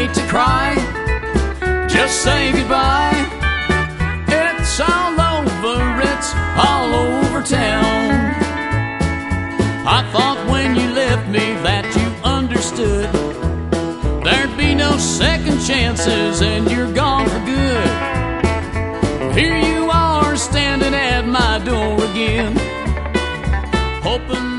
late to cry. Just say goodbye. It's all over, it's all over town. I thought when you left me that you understood there'd be no second chances and you're gone for good. Here you are standing at my door again, hoping